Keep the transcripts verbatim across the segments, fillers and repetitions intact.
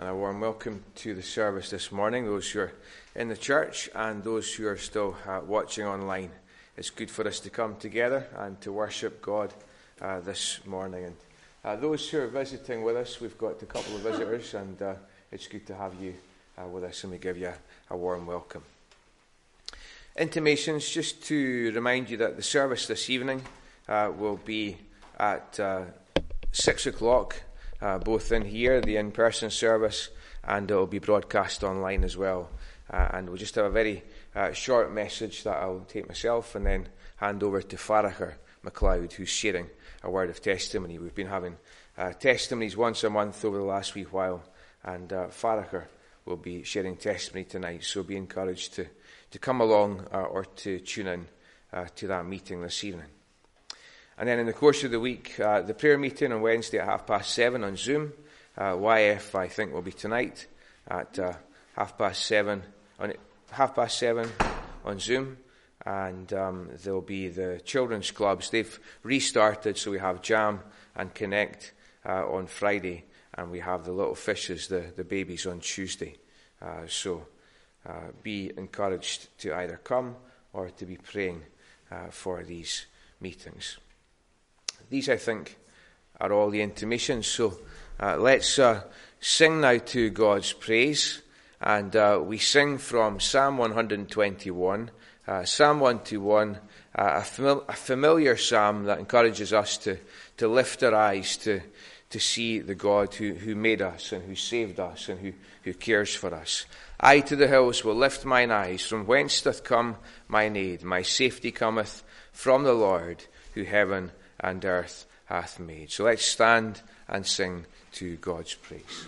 And a warm welcome to the service this morning, those who are in the church and those who are still uh, watching online. It's good for us to come together and to worship God uh, this morning. And uh, those who are visiting with us, we've got a couple of visitors, and uh, it's good to have you uh, with us, and we give you a, a warm welcome. Intimations, just to remind you that the service this evening uh, will be at uh, six o'clock. Uh, both in here, the in-person service, and it will be broadcast online as well. Uh, and we'll just have a very uh, short message that I'll take myself and then hand over to Farragher MacLeod, who's sharing a word of testimony. We've been having uh, testimonies once a month over the last wee while, and uh, Farragher will be sharing testimony tonight, so be encouraged to, to come along uh, or to tune in uh, to that meeting this evening. And then in the course of the week, uh, the prayer meeting on Wednesday at half past seven on Zoom. Uh, Y F, I think, will be tonight at uh, half past seven on half past seven on Zoom. And um, there'll be the children's clubs. They've restarted, so we have Jam and Connect uh, on Friday, and we have the little fishes, the, the babies, on Tuesday. Uh, so uh, be encouraged to either come or to be praying uh, for these meetings. These, I think, are all the intimations. So uh, let's uh, sing now to God's praise. And uh, we sing from Psalm one twenty-one. Uh, Psalm one twenty-one, uh, a, fam- a familiar psalm that encourages us to, to lift our eyes to, to see the God who, who made us and who saved us and who, who cares for us. I to the hills will lift mine eyes. From whence doth come mine aid? My safety cometh from the Lord, who heaven and earth hath made. So let's stand and sing to God's praise.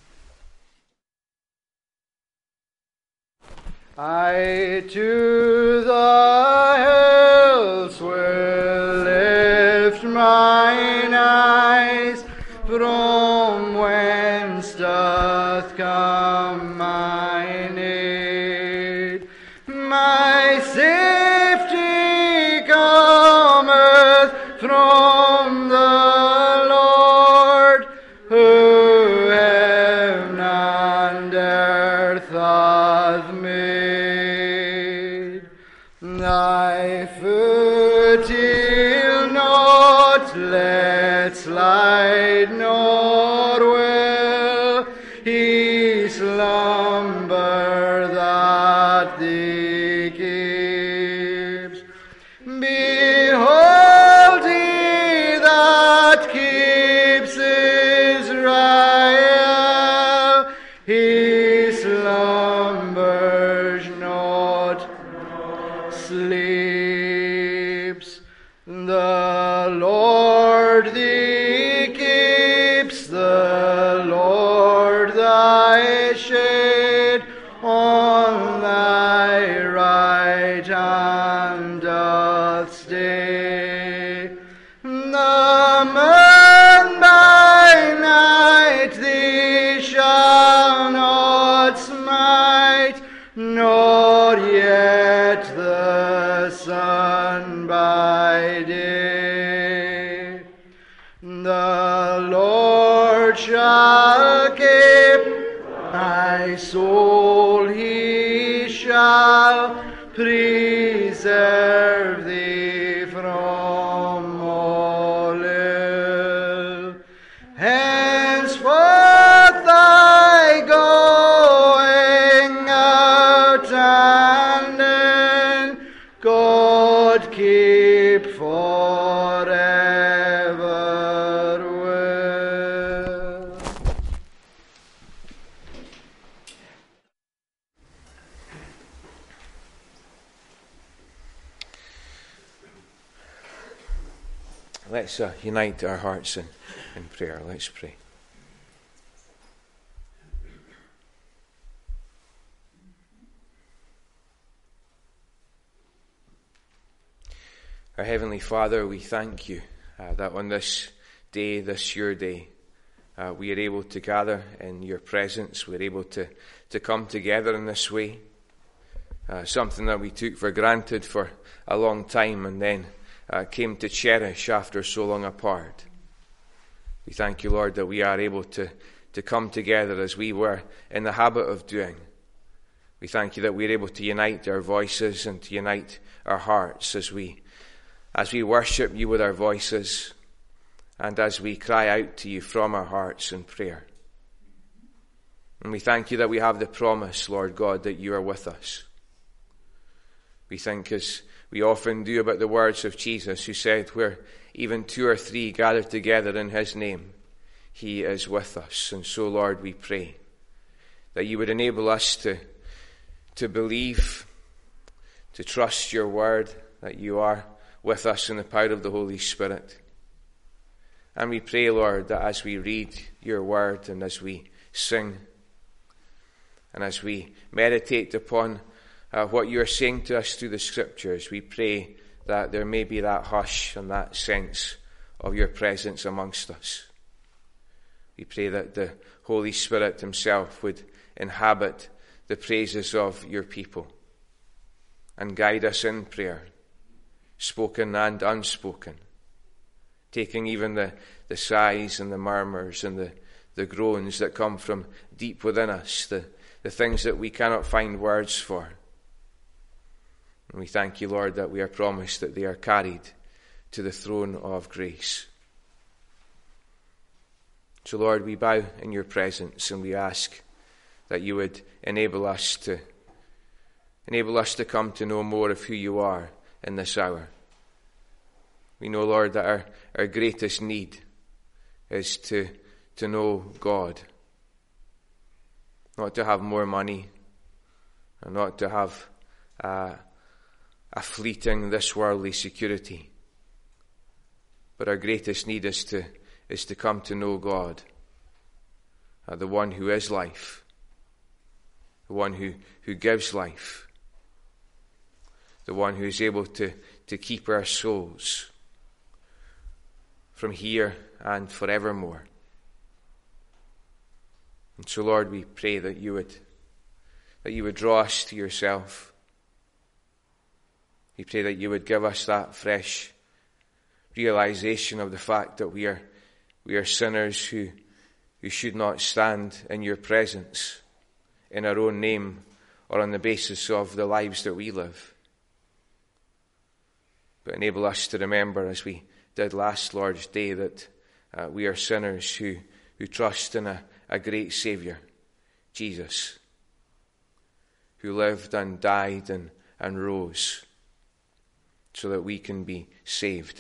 I to the hills will lift mine eyes, from whence doth come mine aid? My safety cometh from the Lord, who heaven and earth hath made. Thy foot he'll not let slide, nor will he slumber that thee keeps. Behold, he that keeps Israel, he slumbers not, sleeps. The Lord thee keeps, the Lord thy shade on thy right hand doth stay. The moon by night thee shall not smite, nor yet the sun by day. The Lord shall keep thy soul, he shall preserve thee from all ill. Henceforth thy going out and in, God keep forever will. Let's uh, unite our hearts in, in prayer. Let's pray. Our Heavenly Father, we thank you uh, that on this day, this your day, uh, we are able to gather in your presence. We're able to, to come together in this way. Uh, something that we took for granted for a long time and then uh, came to cherish after so long apart. We thank you, Lord, that we are able to, to come together as we were in the habit of doing. We thank you that we're able to unite our voices and to unite our hearts as we, as we worship you with our voices and as we cry out to you from our hearts in prayer. And we thank you that we have the promise, Lord God, that you are with us. We think, as we often do, about the words of Jesus, who said, where even two or three gathered together in his name, he is with us. And so, Lord, we pray that you would enable us to, to believe, to trust your word, that you are with us in the power of the Holy Spirit. And we pray, Lord, that as we read your word and as we sing and as we meditate upon uh, what you are saying to us through the scriptures, we pray that there may be that hush and that sense of your presence amongst us. We pray that the Holy Spirit himself would inhabit the praises of your people and guide us in prayer, spoken and unspoken, taking even the, the sighs and the murmurs and the, the groans that come from deep within us, the, the things that we cannot find words for. And we thank you, Lord, that we are promised that they are carried to the throne of grace. So, Lord, we bow in your presence and we ask that you would enable us to enable us to come to know more of who you are in this hour. We know, Lord, that our, our greatest need is to, to know God. Not to have more money, and not to have uh, a fleeting, this worldly security. But our greatest need is to, is to come to know God, uh, the one who is life, the one who, who gives life, the one who is able to, to keep our souls from here and forevermore. And so, Lord, we pray that you would that you would draw us to yourself. We pray that you would give us that fresh realization of the fact that we are we are sinners who who should not stand in your presence in our own name or on the basis of the lives that we live. But enable us to remember, as we did last Lord's Day, that uh, we are sinners who, who trust in a, a great Saviour, Jesus, who lived and died and, and rose so that we can be saved.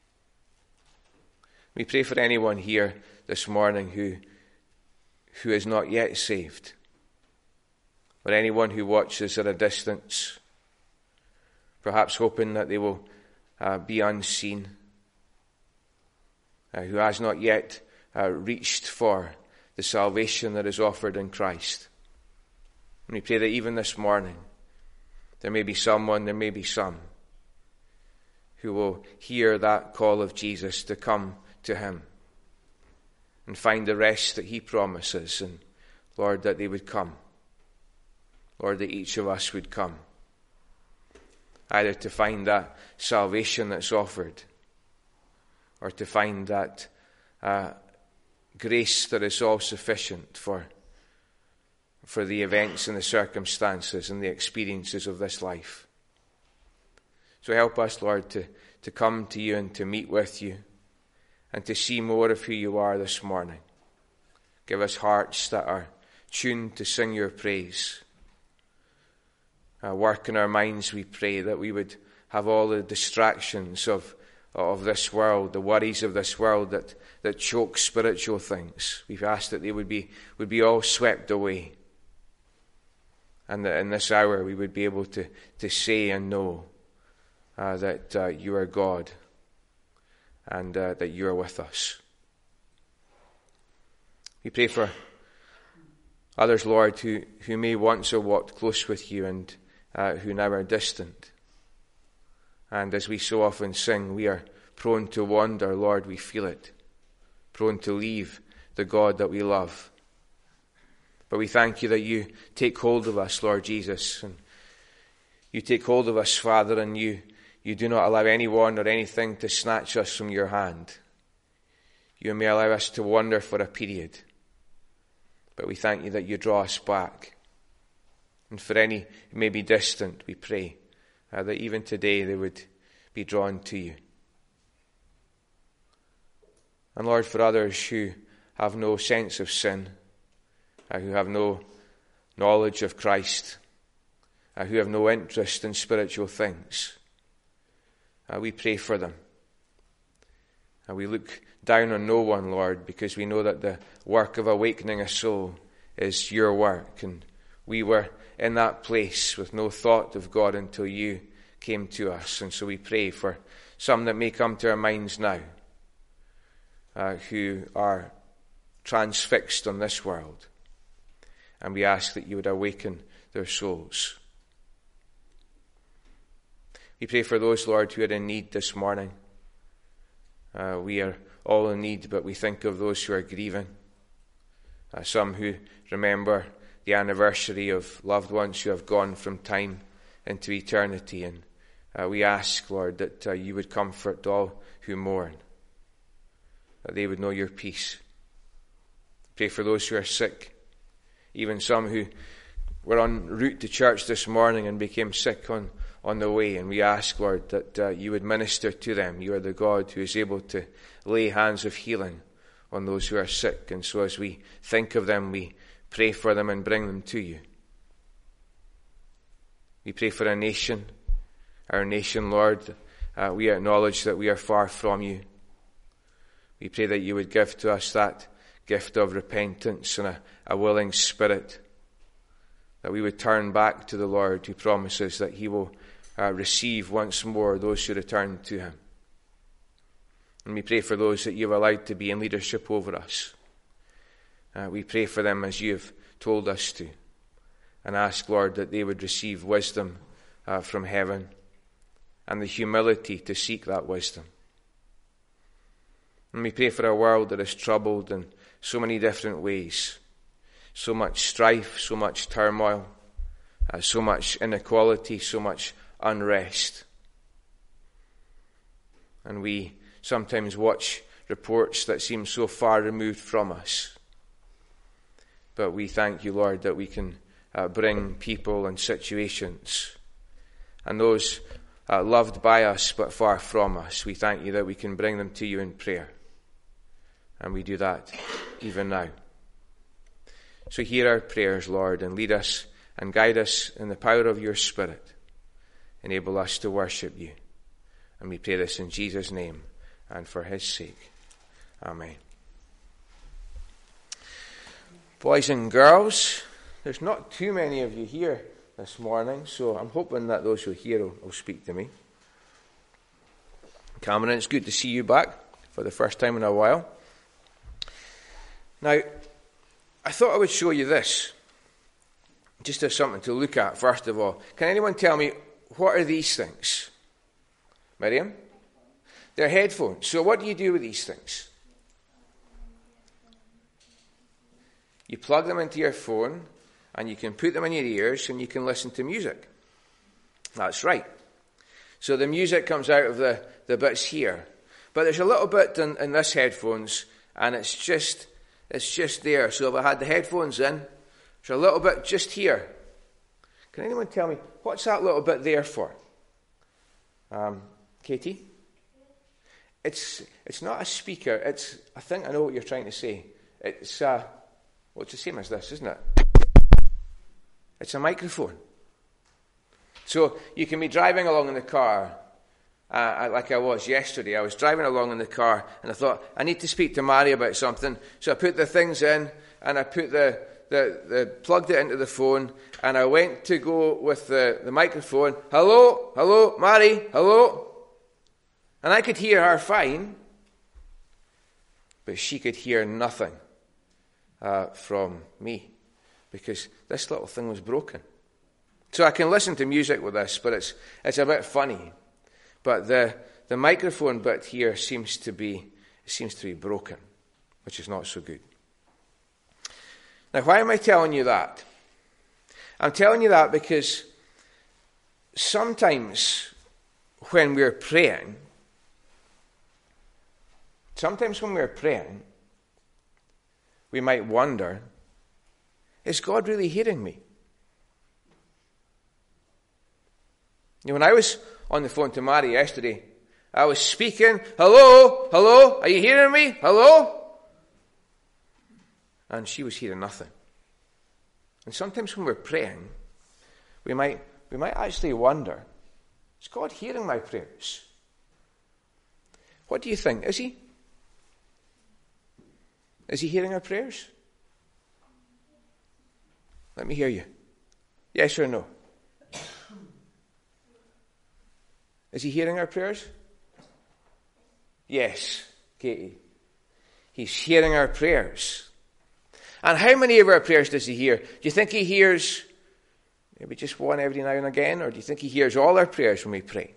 We pray for anyone here this morning who, who is not yet saved, or anyone who watches at a distance, perhaps hoping that they will uh, be unseen, uh, who has not yet uh, reached for the salvation that is offered in Christ. And we pray that even this morning, there may be someone, there may be some, who will hear that call of Jesus to come to him and find the rest that he promises. And Lord, that they would come. Lord, that each of us would come, either to find that salvation that's offered, or to find that uh, grace that is all sufficient for, for the events and the circumstances and the experiences of this life. So help us, Lord, to, to come to you and to meet with you and to see more of who you are this morning. Give us hearts that are tuned to sing your praise. Uh, work in our minds, we pray, that we would have all the distractions of, of this world, the worries of this world that, that choke spiritual things. We've asked that they would be, would be all swept away. And that in this hour we would be able to, to say and know uh, that uh, you are God and uh, that you are with us. We pray for others, Lord, who, who may once have walked close with you and uh, who now are distant. And as we so often sing, we are prone to wander, Lord, we feel it. Prone to leave the God that we love. But we thank you that you take hold of us, Lord Jesus. And you take hold of us, Father, and you, you do not allow anyone or anything to snatch us from your hand. You may allow us to wander for a period, But we thank you that you draw us back. And for any who may be distant, we pray uh, that even today they would be drawn to you. And Lord, for others who have no sense of sin, uh, who have no knowledge of Christ, uh, who have no interest in spiritual things, uh, we pray for them. And we look down on no one, Lord, because we know that the work of awakening a soul is your work. And we were in that place with no thought of God until you came to us. And so we pray for some that may come to our minds now, uh, who are transfixed on this world. And we ask that you would awaken their souls. We pray for those, Lord, who are in need this morning. Uh, we are all in need, but we think of those who are grieving. Uh, some who remember the anniversary of loved ones who have gone from time into eternity. And uh, we ask, Lord, that uh, you would comfort all who mourn, that they would know your peace. Pray for those who are sick, even some who were en route to church this morning and became sick on on the way, and we ask, Lord, that uh, you would minister to them. You are the God who is able to lay hands of healing on those who are sick, and so as we think of them, we pray for them and bring them to you. We pray for a nation, our nation, Lord. Uh, we acknowledge that we are far from you. We pray that you would give to us that gift of repentance and a, a willing spirit, that we would turn back to the Lord, who promises that he will Uh, receive once more those who return to him. And we pray for those that you've allowed to be in leadership over us. Uh, we pray for them as you have told us to, and ask, Lord, that they would receive wisdom uh, from heaven and the humility to seek that wisdom. And we pray for a world that is troubled in so many different ways, so much strife, so much turmoil, uh, so much inequality, so much unrest. And we sometimes watch reports that seem so far removed from us. But we thank you, Lord, that we can uh, bring people and situations, and those uh, loved by us but far from us, we thank you that we can bring them to you in prayer. And we do that even now. So hear our prayers, Lord, and lead us and guide us in the power of your Spirit. Enable us to worship you. And we pray this in Jesus' name and for his sake. Amen. Boys and girls, there's not too many of you here this morning, so I'm hoping that those who are here will, will speak to me. Cameron, it's good to see you back for the first time in a while. Now, I thought I would show you this, just as something to look at, first of all. Can anyone tell me, what are these things? Miriam? They're headphones. So what do you do with these things? You plug them into your phone, and you can put them in your ears, and you can listen to music. That's right. So the music comes out of the, the bits here. But there's a little bit in, in this headphones, and it's just it's just there. So if I had the headphones in, there's a little bit just here. Can anyone tell me, what's that little bit there for? Um, Katie? It's it's not a speaker. It's I think I know what you're trying to say. It's uh, well, it's the same as this, isn't it? It's a microphone. So you can be driving along in the car, uh, like I was yesterday. I was driving along in the car, and I thought, I need to speak to Mary about something. So I put the things in, and I put the, the, the plugged it into the phone, and I went to go with the, the microphone. Hello, hello, Mary, hello. And I could hear her fine, but she could hear nothing uh, from me, because this little thing was broken. So I can listen to music with this, but it's it's a bit funny. But the the microphone bit here seems to be seems to be broken, which is not so good. Now, why am I telling you that? I'm telling you that because sometimes when we're praying, sometimes when we're praying, we might wonder, Is God really hearing me? You know, when I was on the phone to Mary yesterday, I was speaking, hello, hello, are you hearing me? Hello? And she was hearing nothing. And sometimes when we're praying, we might we might actually wonder, is God hearing my prayers? What do you think? Is he? Is he hearing our prayers? Let me hear you. Yes or no? Is he hearing our prayers? Yes, Katie. He's hearing our prayers. And how many of our prayers does he hear? Do you think he hears maybe just one every now and again? Or do you think he hears all our prayers when we pray?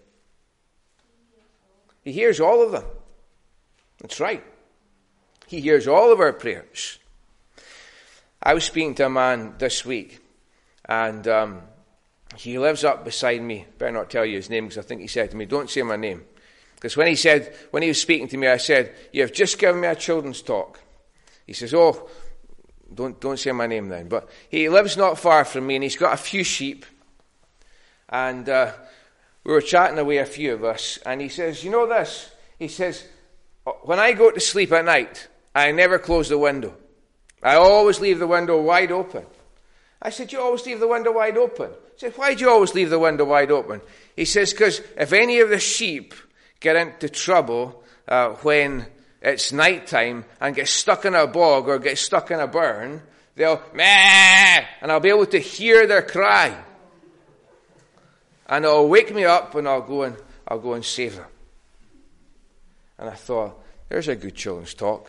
He hears all of them. That's right. He hears all of our prayers. I was speaking to a man this week, and um, he lives up beside me. Better not tell you his name, because I think he said to me, don't say my name. Because when he said, when he was speaking to me, I said, you have just given me a children's talk. He says, oh, don't don't say my name then. But he lives not far from me, and he's got a few sheep. And uh, we were chatting away, a few of us, and he says, you know this? He says, when I go to sleep at night, I never close the window. I always leave the window wide open. I said, you always leave the window wide open? He said, why do you always leave the window wide open? He says, because if any of the sheep get into trouble uh, when it's night time and get stuck in a bog or get stuck in a burn, they'll meh, and I'll be able to hear their cry. And it'll wake me up, and I'll go and I'll go and save them. And I thought, there's a good children's talk.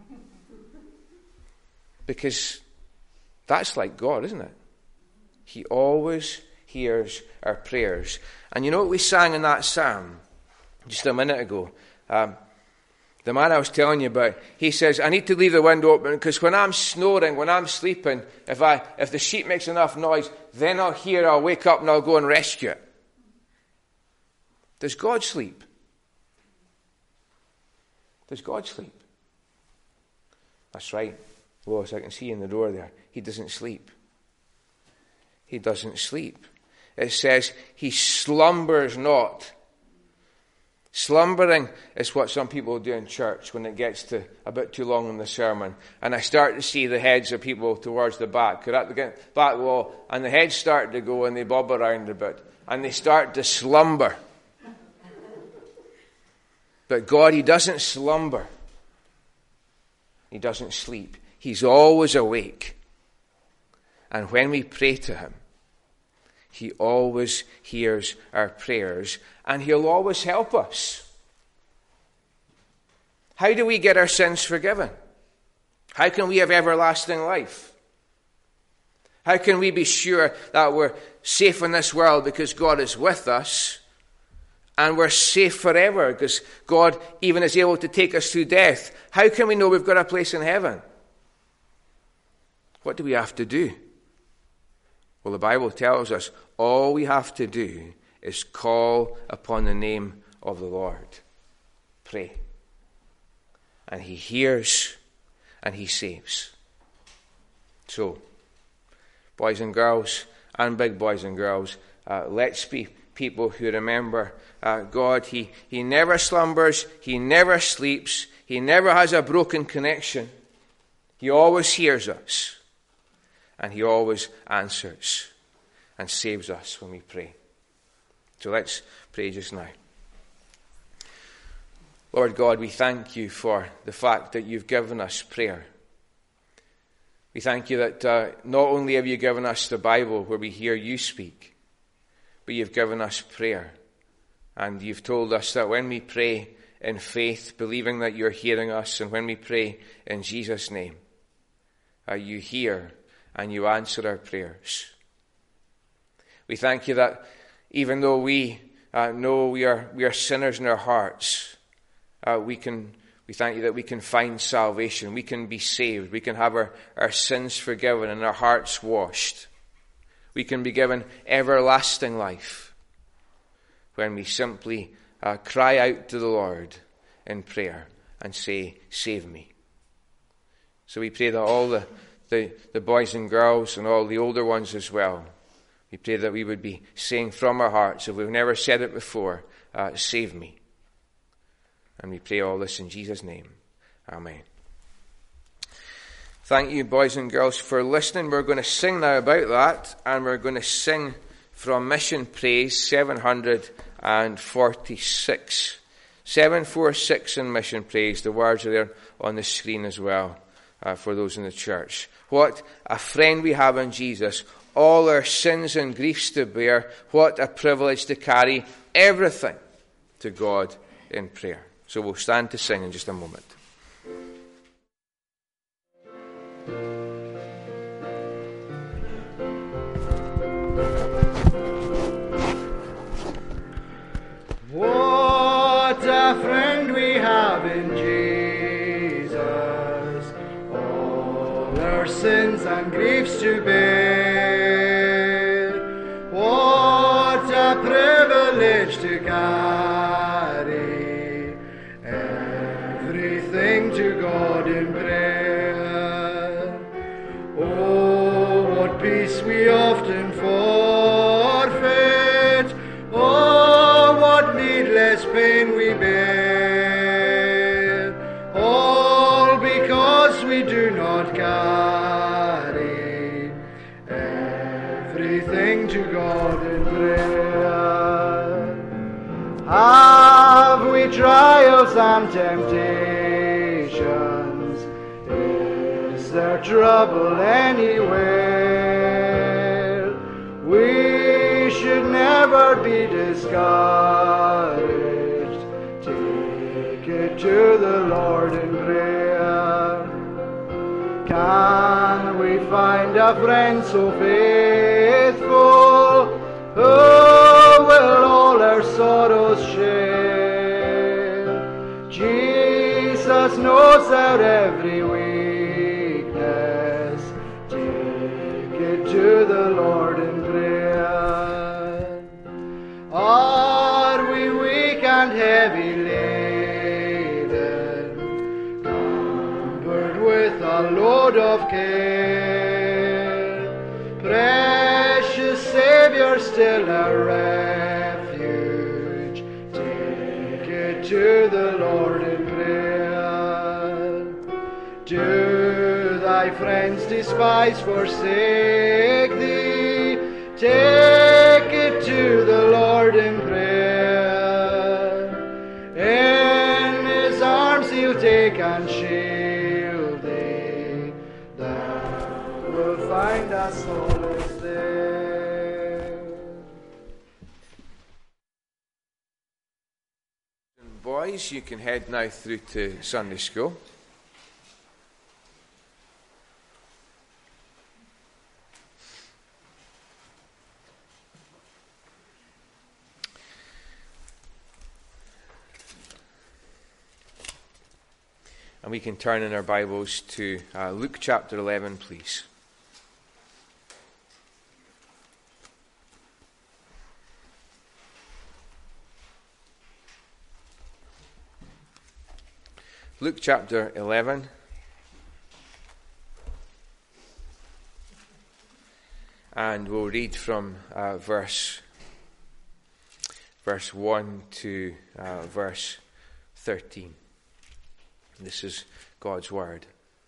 Because that's like God, isn't it? He always hears our prayers. And you know what we sang in that psalm just a minute ago? Um, the man I was telling you about, he says, I need to leave the window open because when I'm snoring, when I'm sleeping, if I if the sheep makes enough noise, then I'll hear, I'll wake up and I'll go and rescue it. Does God sleep? Does God sleep? That's right. Lois, I can see in the door there. He doesn't sleep. He doesn't sleep. It says he slumbers not. Slumbering is what some people do in church when it gets to a bit too long in the sermon. And I start to see the heads of people towards the back. They're at the back wall, and the heads start to go and they bob around a bit. And they start to slumber. But God, he doesn't slumber. He doesn't sleep. He's always awake. And when we pray to him, he always hears our prayers, and he'll always help us. How do we get our sins forgiven? How can we have everlasting life? How can we be sure that we're safe in this world because God is with us, and we're safe forever because God even is able to take us through death? How can we know we've got a place in heaven? What do we have to do? Well, the Bible tells us all we have to do is call upon the name of the Lord. Pray. And he hears and he saves. So, boys and girls, and big boys and girls, uh, let's be people who remember uh, God. He, he never slumbers. He never sleeps. He never has a broken connection. He always hears us. And he always answers and saves us when we pray. So let's pray just now. Lord God, we thank you for the fact that you've given us prayer. We thank you that uh, not only have you given us the Bible where we hear you speak, but you've given us prayer. And you've told us that when we pray in faith, believing that you're hearing us, and when we pray in Jesus' name, uh, you hear and you answer our prayers. We thank you that even though we uh, know we are we are sinners in our hearts, uh, we can we thank you that we can find salvation. We can be saved. We can have our, our sins forgiven and our hearts washed. We can be given everlasting life when we simply uh, cry out to the Lord in prayer and say, save me. So we pray that all the the, the boys and girls and all the older ones as well. We pray that we would be saying from our hearts, if we've never said it before, uh, save me. And we pray all this in Jesus' name. Amen. Thank you, boys and girls, for listening. We're going to sing now about that, and we're going to sing from Mission Praise seven forty-six. seven forty-six in Mission Praise. The words are there on the screen as well uh, for those in the church. What a friend we have in Jesus. All our sins and griefs to bear. What a privilege to carry everything to God in prayer. So we'll stand to sing in just a moment. What a friend we have in Jesus, all our sins and griefs to bear. What a privilege to carry everything to God in prayer. Oh, what peace we often forfeit. Oh, what needless pain we bear, all because we do not carry everything to God in prayer. Have we trials and temptations? Is there trouble anywhere? We should never be discouraged. Take it to the Lord in prayer. Can we find a friend so faithful, who will all our sorrows share? Jesus knows our every weakness. Take it to the Lord in prayer. Are we weak and heavy laden, cumbered with a load of care? Precious Saviour, still our refuge. Take it to the Lord in prayer. Do thy friends despise, forsake thee? Take it to the Lord in prayer. In his arms he'll take and shield thee. Thou wilt find a solace there. Boys, you can head now through to Sunday school. And we can turn in our Bibles to uh, Luke chapter eleven, please. Luke chapter eleven. And we'll read from uh, verse, verse one to uh, verse thirteen. This is God's word.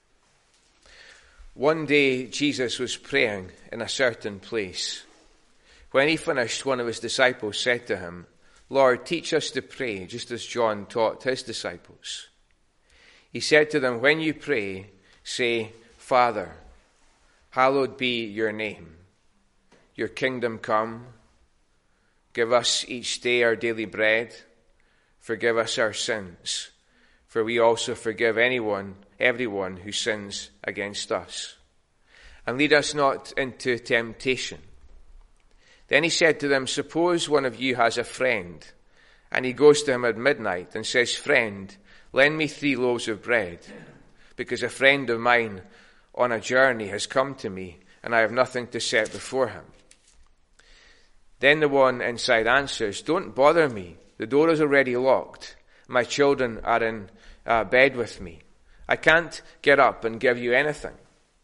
One day Jesus was praying in a certain place. When he finished, one of his disciples said to him, "Lord, teach us to pray, just as John taught his disciples." He said to them, "When you pray, say, 'Father, hallowed be your name. Your kingdom come. Give us each day our daily bread. Forgive us our sins, for we also forgive anyone, everyone who sins against us. And lead us not into temptation." Then he said to them, "Suppose one of you has a friend, and he goes to him at midnight and says, 'Friend, lend me three loaves of bread, because a friend of mine on a journey has come to me, and I have nothing to set before him.' Then the one inside answers, 'Don't bother me. The door is already locked. My children are in uh, bed with me. I can't get up and give you anything.'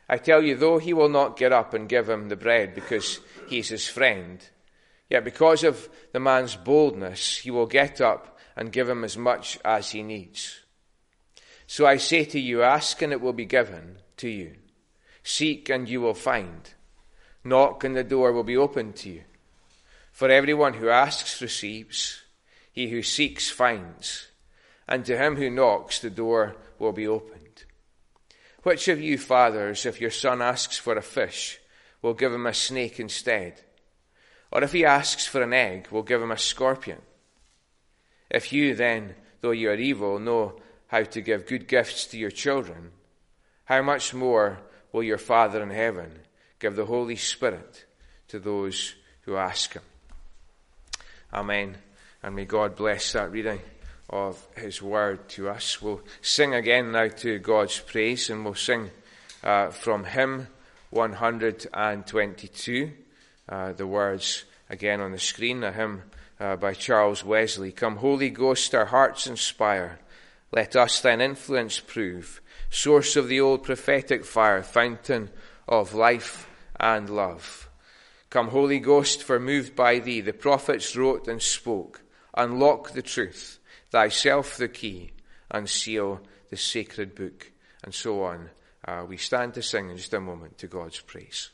I tell you, though he will not get up and give him the bread because he's his friend, yet because of the man's boldness, he will get up and give him as much as he needs. So I say to you, ask and it will be given to you. Seek and you will find. Knock and the door will be opened to you. For everyone who asks receives, he who seeks finds, and to him who knocks the door will be opened. Which of you fathers, if your son asks for a fish, will give him a snake instead? Or if he asks for an egg, will give him a scorpion? If you then, though you are evil, know how to give good gifts to your children, how much more will your Father in heaven give the Holy Spirit to those who ask him? Amen. And may God bless that reading of his word to us. We'll sing again now to God's praise, and we'll sing uh, from hymn one hundred twenty-two. Uh, the words again on the screen, a hymn uh, by Charles Wesley. Come, Holy Ghost, our hearts inspire. Let us thine influence prove. Source of the old prophetic fire, fountain of life and love. Come, Holy Ghost, for moved by thee, the prophets wrote and spoke. Unlock the truth, thyself the key, unseal the sacred book. And so on. Uh, we stand to sing in just a moment to God's praise.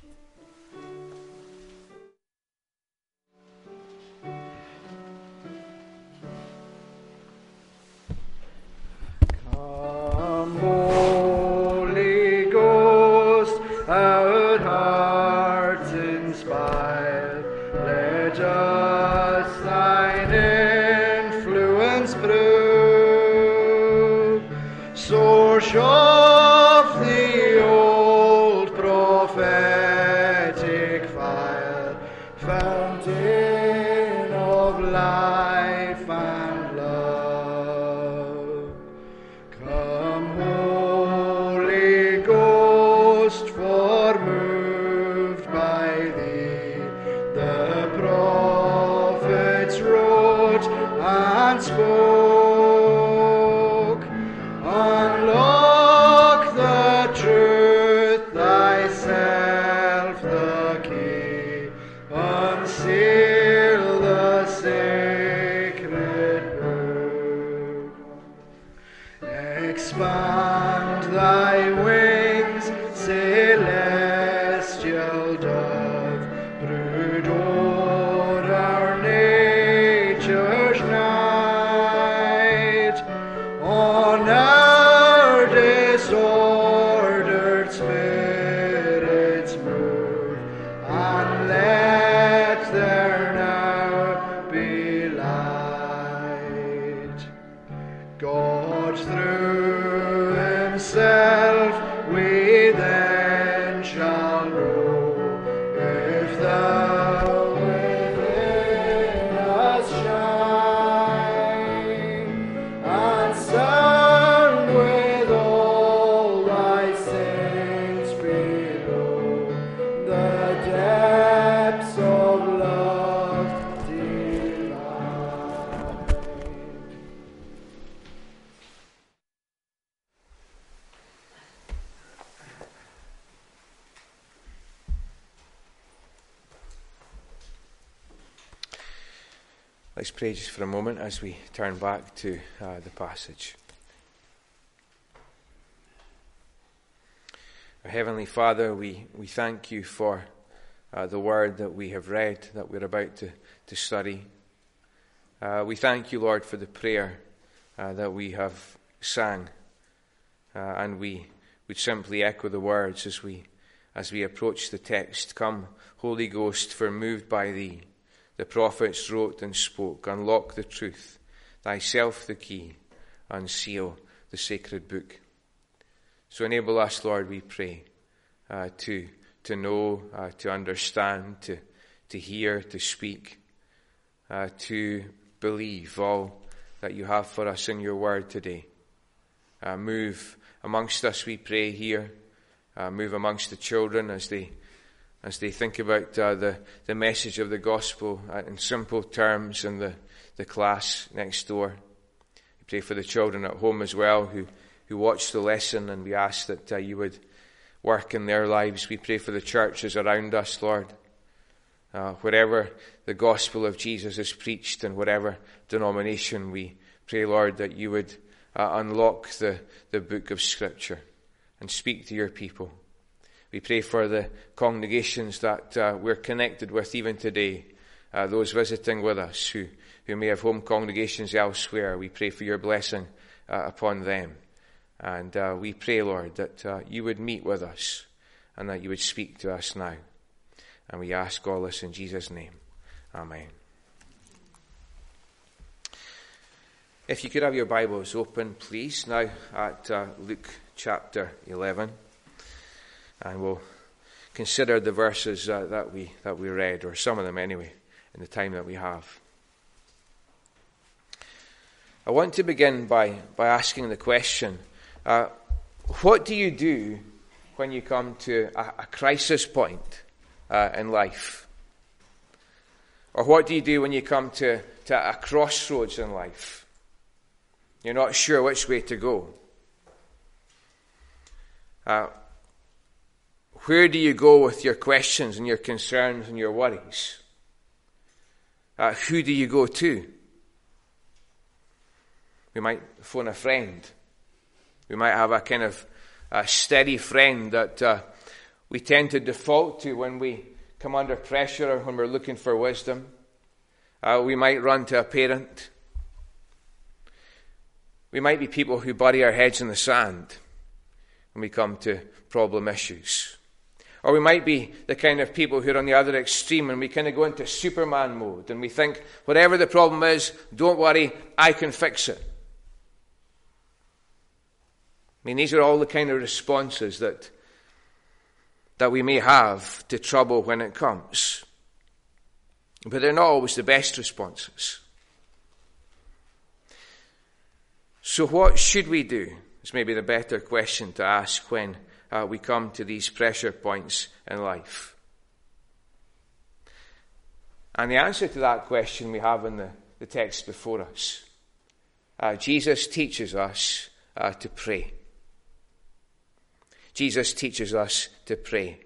Come, Holy Ghost, our hearts inspire. Let us thine influence prove. Source of the old prophetic fire, fountain of life and love. Come, Holy Ghost, for moved by thee, the prophets wrote and spoke. Unlock the truth, thyself the key, unseal the sacred book. Expand thy wings, celestial dove, brood o'er our nature's night. On our disordered spirits move, and let there now be light. God through himself we then shall know, if thou within us shine, and stand with all thy saints below, the depths of love divine. Let's pray just for a moment as we turn back to uh, the passage. Our Heavenly Father, we, we thank you for uh, the word that we have read, that we're about to, to study. Uh, we thank you, Lord, for the prayer uh, that we have sang, uh, and we would simply echo the words as we as we approach the text. Come, Holy Ghost, for moved by thee, the prophets wrote and spoke. Unlock the truth, thyself the key, unseal the sacred book. So enable us, Lord, we pray, uh, to to know, uh, to understand, to to hear, to speak, uh, to believe all that you have for us in your word today. Uh, move amongst us, we pray, here. Uh, move amongst the children as they as they think about uh, the, the message of the gospel uh, in simple terms in the, the class next door. We pray for the children at home as well who, who watch the lesson, and we ask that uh, you would work in their lives. We pray for the churches around us, Lord. Uh, wherever the gospel of Jesus is preached, in whatever denomination, we pray, Lord, that you would uh, unlock the, the book of Scripture and speak to your people. We pray for the congregations that uh, we're connected with even today, uh, those visiting with us who, who may have home congregations elsewhere. We pray for your blessing uh, upon them. And uh, we pray, Lord, that uh, you would meet with us and that you would speak to us now. And we ask all this in Jesus' name. Amen. If you could have your Bibles open, please, now at uh, Luke chapter eleven. And we'll consider the verses uh, that we that we read, or some of them anyway, in the time that we have. I want to begin by, by asking the question, uh, what do you do when you come to a, a crisis point uh, in life? Or what do you do when you come to, to a crossroads in life? You're not sure which way to go. Uh, where do you go with your questions and your concerns and your worries? Uh, who do you go to? We might phone a friend. We might have a kind of a steady friend that uh, we tend to default to when we come under pressure or when we're looking for wisdom. Uh, we might run to a parent. We might be people who bury our heads in the sand when we come to problem issues. Or we might be the kind of people who are on the other extreme and we kind of go into Superman mode and we think, whatever the problem is, don't worry, I can fix it. I mean, these are all the kind of responses that, that we may have to trouble when it comes. But they're not always the best responses. So what should we do? Is maybe the better question to ask when uh, we come to these pressure points in life. And the answer to that question we have in the, the text before us. Uh, Jesus teaches us uh, to pray. Jesus teaches us to pray.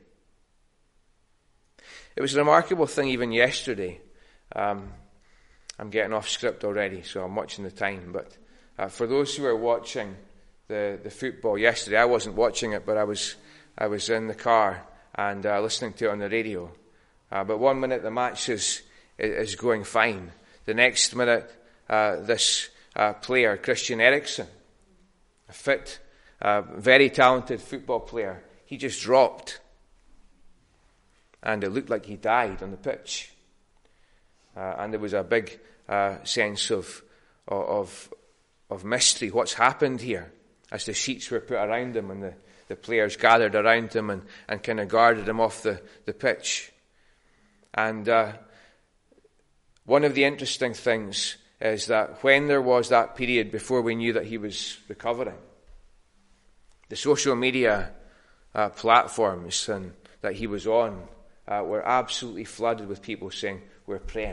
It was a remarkable thing even yesterday. Um, I'm getting off script already, so I'm watching the time. But uh, for those who were watching the, the football yesterday, I wasn't watching it, but I was I was in the car and uh, listening to it on the radio. Uh, but one minute the match is is going fine. The next minute, uh, this uh, player, Christian Eriksen, a fit, uh, very talented football player, he just dropped. And it looked like he died on the pitch. Uh, and there was a big uh, sense of, of, of mystery. What's happened here? As the sheets were put around him and the, the players gathered around him and, and kind of guarded him off the, the pitch. And uh, one of the interesting things is that when there was that period before we knew that he was recovering, the social media uh, platforms and that he was on uh, were absolutely flooded with people saying, we're praying.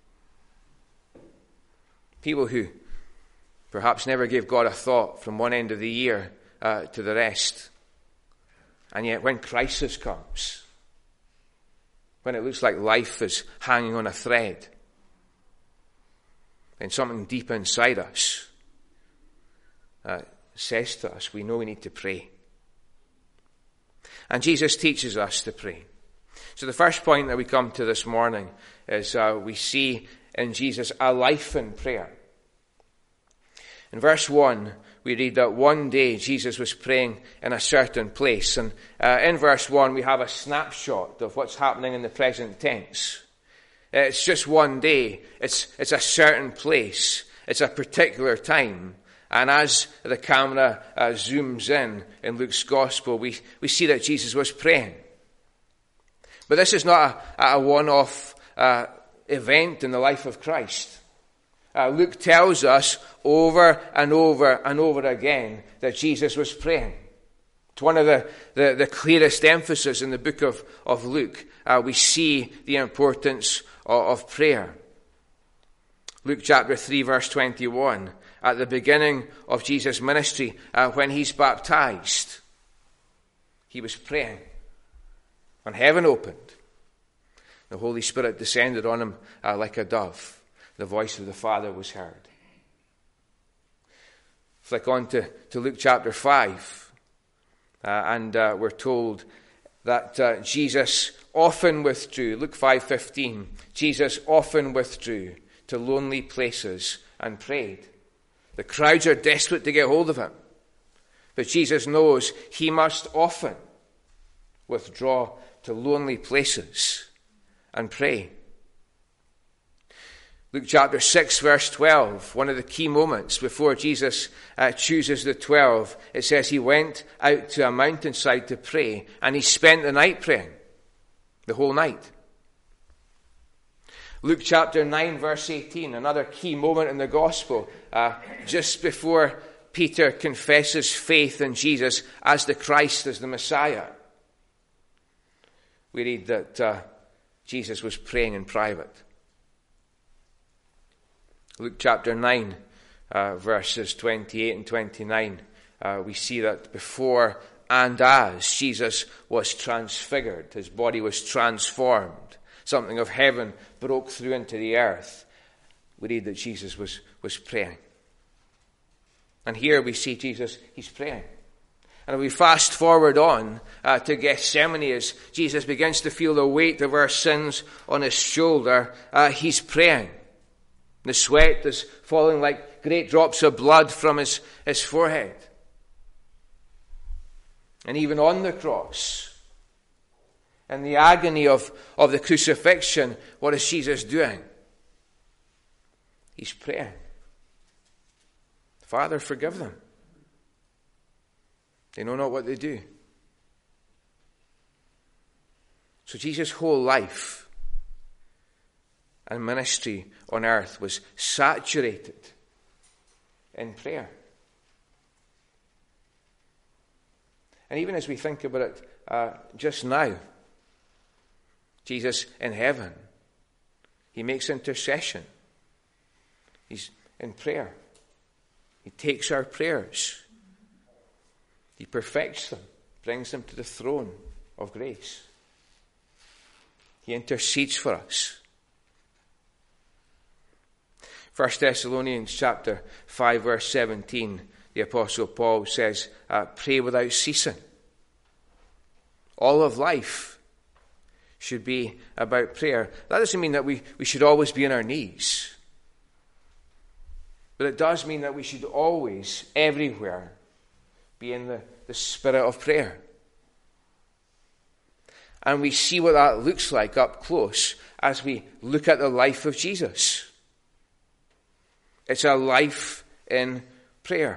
People who perhaps never gave God a thought from one end of the year uh, to the rest. And yet when crisis comes, when it looks like life is hanging on a thread, and something deep inside us uh, says to us, we know we need to pray. And Jesus teaches us to pray. So the first point that we come to this morning is uh, we see in Jesus a life in prayer. In verse one, we read that one day Jesus was praying in a certain place. And uh, in verse one, we have a snapshot of what's happening in the present tense. It's just one day. It's, it's a certain place. It's a particular time. And as the camera uh, zooms in in Luke's gospel, we, we see that Jesus was praying. But this is not a, a one-off uh, event in the life of Christ. Uh, Luke tells us over and over and over again that Jesus was praying. It's one of the, the, the clearest emphasis in the book of, of Luke. Uh, we see the importance of, of prayer. Luke chapter three verse twenty-one. At the beginning of Jesus' ministry, uh, when he's baptized, he was praying, and heaven opened. The Holy Spirit descended on him uh, like a dove. The voice of the Father was heard. Flick on to, to Luke chapter five, uh, and uh, we're told that uh, Jesus often withdrew. Luke five fifteen. Jesus often withdrew to lonely places and prayed. The crowds are desperate to get hold of him, but Jesus knows he must often withdraw to lonely places and pray. Luke chapter six, verse twelve, one of the key moments before Jesus uh, chooses the twelve. It says he went out to a mountainside to pray, and he spent the night praying, the whole night. Luke chapter nine, verse eighteen, another key moment in the gospel, uh, just before Peter confesses faith in Jesus as the Christ, as the Messiah. We read that uh, Jesus was praying in private. Luke chapter nine, uh, verses twenty-eight and twenty-nine, uh, we see that before and as Jesus was transfigured, his body was transformed, something of heaven broke through into the earth. We read that Jesus was, was praying. And here we see Jesus, he's praying. And if we fast forward on uh, to Gethsemane, as Jesus begins to feel the weight of our sins on his shoulder, uh, he's praying. The sweat is falling like great drops of blood from his, his forehead. And even on the cross, in the agony of, of the crucifixion, what is Jesus doing? He's praying. Father, forgive them. They know not what they do. So Jesus' whole life and ministry on earth was saturated in prayer. And even as we think about it uh, just now, Jesus in heaven, he makes intercession. He's in prayer. He takes our prayers. He perfects them, brings them to the throne of grace. He intercedes for us. First Thessalonians chapter five, verse seventeen, the Apostle Paul says, uh, pray without ceasing. All of life should be about prayer. That doesn't mean that we, we should always be on our knees. But it does mean that we should always, everywhere, be in the, the spirit of prayer. And we see what that looks like up close as we look at the life of Jesus. It's a life in prayer.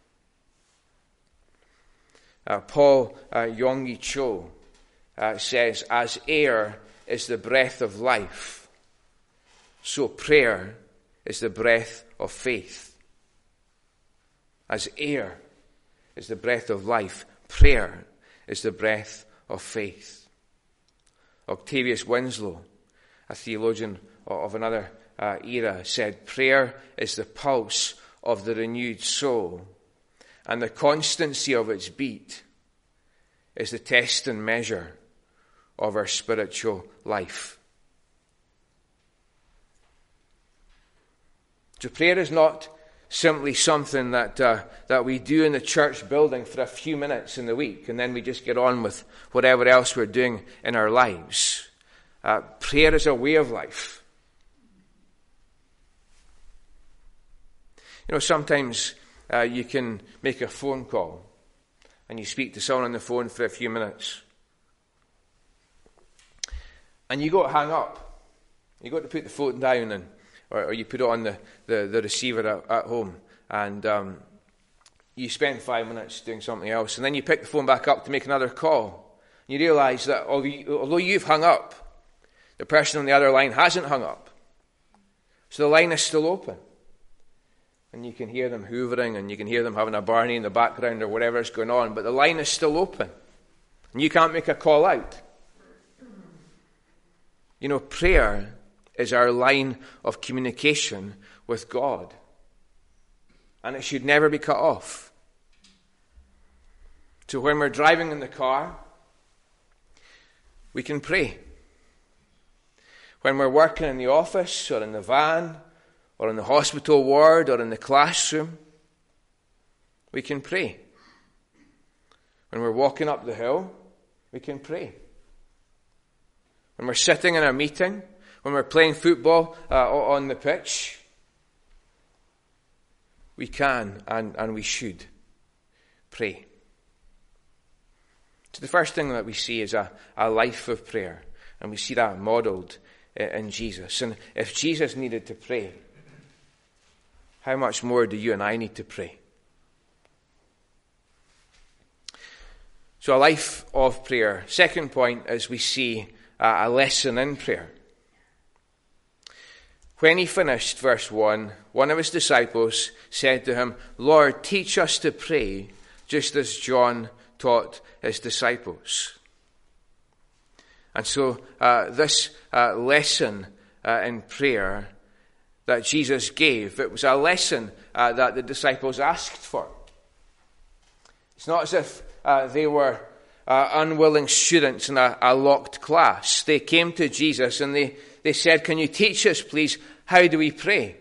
Uh, Paul uh, Yonggi Cho uh, says, as air is the breath of life, so prayer is the breath of faith. As air is the breath of life, prayer is the breath of faith. Octavius Winslow, a theologian of another uh, era, said, prayer is the pulse of the renewed soul, and the constancy of its beat is the test and measure of our spiritual life. So prayer is not simply something that uh, that we do in the church building for a few minutes in the week, and then we just get on with whatever else we're doing in our lives. Uh, prayer is a way of life. You know, sometimes uh, you can make a phone call and you speak to someone on the phone for a few minutes. And you got to hang up. You got to put the phone down, and or, or you put it on the, the, the receiver at, at home. And um, you spend five minutes doing something else. And then you pick the phone back up to make another call. And you realise that although you've hung up, the person on the other line hasn't hung up. So the line is still open. And you can hear them hoovering, and you can hear them having a Barney in the background or whatever is going on, but the line is still open. And you can't make a call out. You know, prayer is our line of communication with God. And it should never be cut off. So when we're driving in the car, we can pray. When we're working in the office or in the van or in the hospital ward or in the classroom, we can pray. When we're walking up the hill, we can pray. When we're sitting in our meeting, when we're playing football uh, on the pitch, we can and, and we should pray. So the first thing that we see is a, a life of prayer, and we see that modelled in Jesus. And if Jesus needed to pray, how much more do you and I need to pray? So a life of prayer. Second point is we see a lesson in prayer. When he finished verse one, one of his disciples said to him, "Lord, teach us to pray, just as John taught his disciples." And so uh, this uh, lesson uh, in prayer that Jesus gave, it was a lesson uh, that the disciples asked for. It's not as if uh, they were uh, unwilling students in a, a locked class. They came to Jesus and they, they said, "Can you teach us, please, how do we pray?"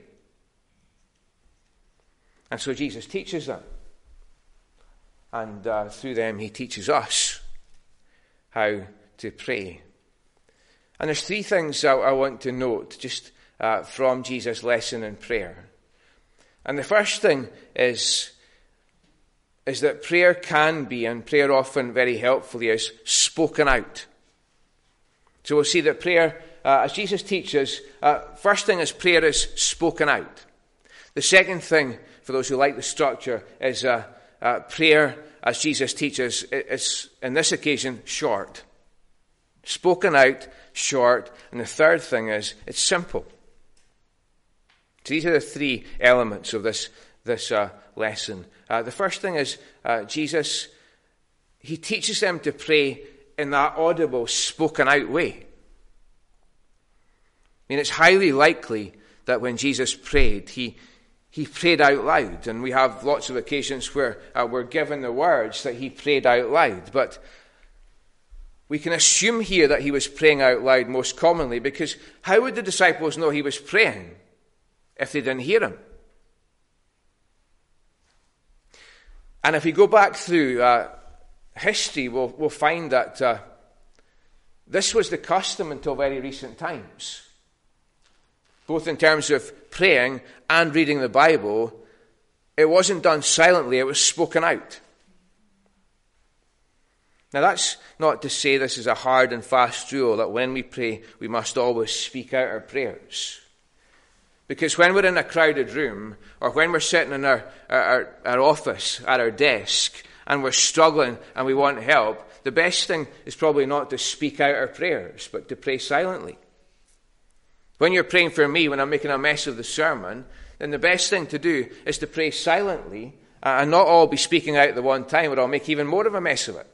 And so Jesus teaches them. And uh, through them he teaches us how to pray. And there's three things I, I want to note just uh, from Jesus' lesson in prayer. And the first thing is, is that prayer can be, and prayer often very helpfully is, spoken out. So we'll see that prayer, uh, as Jesus teaches, uh, first thing is prayer is spoken out. The second thing, for those who like the structure, is uh, uh, prayer, as Jesus teaches, is, in this occasion, short. Spoken out, short. And the third thing is, it's simple. So these are the three elements of this, this uh, lesson. Uh, the first thing is, uh, Jesus, he teaches them to pray in that audible, spoken out way. I mean, it's highly likely that when Jesus prayed, he he prayed out loud. And we have lots of occasions where uh, we're given the words that he prayed out loud. But we can assume here that he was praying out loud most commonly, because how would the disciples know he was praying if they didn't hear him? And if we go back through uh, history, we'll, we'll find that uh, this was the custom until very recent times. Both in terms of praying and reading the Bible, it wasn't done silently, it was spoken out. Now that's not to say this is a hard and fast rule that when we pray, we must always speak out our prayers. Because when we're in a crowded room, or when we're sitting in our, our, our office, at our desk, and we're struggling and we want help, the best thing is probably not to speak out our prayers, but to pray silently. When you're praying for me, when I'm making a mess of the sermon, then the best thing to do is to pray silently uh, and not all be speaking out at the one time, or I'll make even more of a mess of it.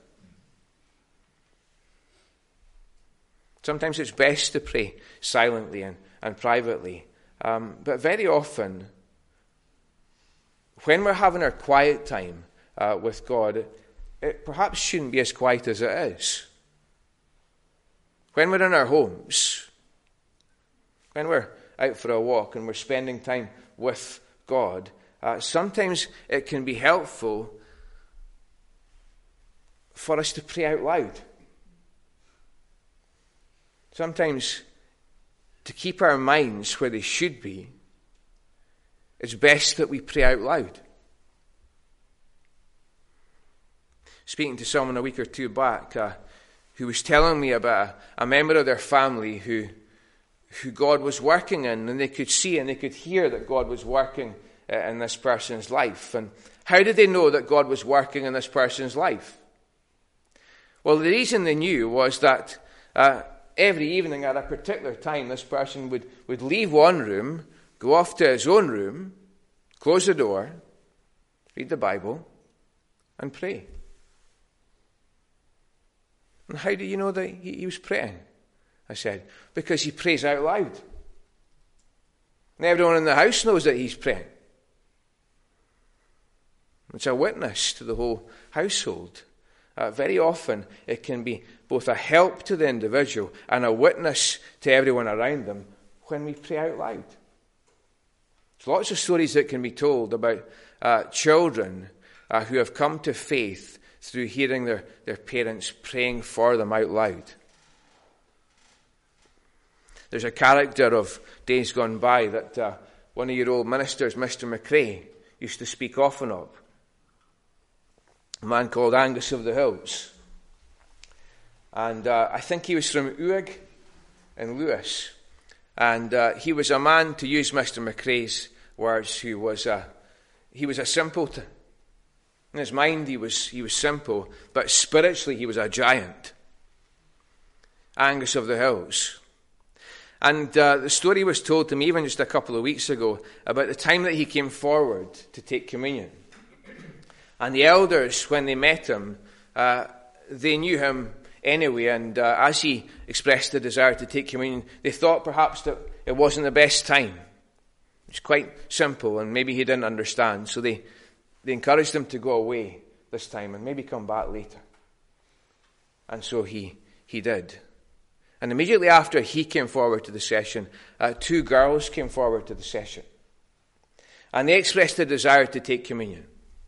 Sometimes it's best to pray silently and, and privately. Um, but very often, when we're having our quiet time uh, with God, it, it perhaps shouldn't be as quiet as it is. When we're in our homes, when we're out for a walk and we're spending time with God, uh, sometimes it can be helpful for us to pray out loud. Sometimes, to keep our minds where they should be, it's best that we pray out loud. Speaking to someone a week or two back uh, who was telling me about a, a member of their family who who God was working in, and they could see and they could hear that God was working uh, in this person's life. And how did they know that God was working in this person's life? Well, the reason they knew was that uh, every evening at a particular time, this person would, would leave one room, go off to his own room, close the door, read the Bible, and pray. And how do you know that he, he was praying? I said, because he prays out loud. And everyone in the house knows that he's praying. It's a witness to the whole household. uh, very often it can be both a help to the individual and a witness to everyone around them when we pray out loud. There's lots of stories that can be told about uh, children uh, who have come to faith through hearing their, their parents praying for them out loud. There's a character of days gone by that uh, one of your old ministers, Mister McRae, used to speak often of. A man called Angus of the Hills. And uh, I think he was from Uig in Lewis. And uh, he was a man, to use Mister McRae's words, who was a, he was a simpleton. In his mind he was, he was simple, but spiritually he was a giant. Angus of the Hills. And uh, the story was told to me even just a couple of weeks ago about the time that he came forward to take communion. And the elders, when they met him, uh, they knew him anyway, and uh, as he expressed the desire to take communion, they thought perhaps that it wasn't the best time. It's quite simple, and maybe he didn't understand. So they, they encouraged him to go away this time and maybe come back later. And so he, he did. And immediately after he came forward to the session, uh, two girls came forward to the session. And they expressed a desire to take communion.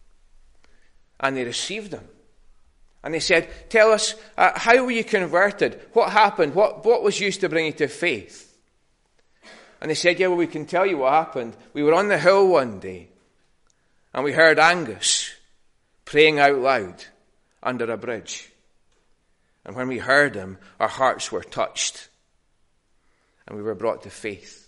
And they received him. And they said, tell us, uh, how were you converted? What happened? What, what was used to bring you to faith? And they said, yeah, well, we can tell you what happened. We were on the hill one day, and we heard Angus praying out loud under a bridge. And when we heard him, our hearts were touched, and we were brought to faith.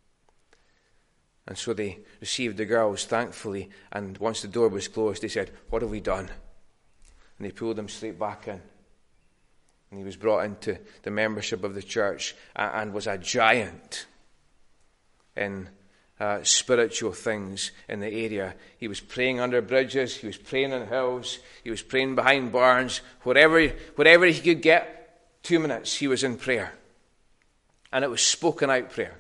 And so they received the girls thankfully, and once the door was closed, they said, what have we done? And they pulled him straight back in. And he was brought into the membership of the church and was a giant in uh, spiritual things in the area. He was praying under bridges, he was praying on hills, he was praying behind barns. Wherever, wherever he could get two minutes, he was in prayer. And it was spoken out prayer.